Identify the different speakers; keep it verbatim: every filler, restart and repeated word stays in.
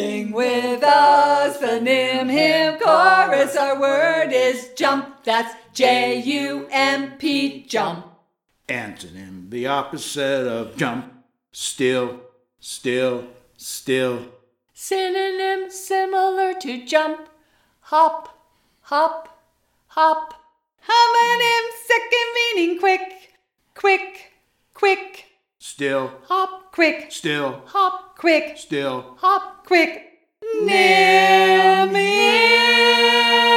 Speaker 1: Sing with us the Nim Him chorus. Our word is jump. That's J U M P, jump.
Speaker 2: Antonym, the opposite of jump. Still, still, still.
Speaker 1: Synonym similar to jump. Hop, hop, hop. Homonym second meaning quick, quick, quick.
Speaker 2: Still,
Speaker 1: hop, quick.
Speaker 2: still,
Speaker 1: Hop, quick.
Speaker 2: still.
Speaker 1: Hop, quick. Nim Him.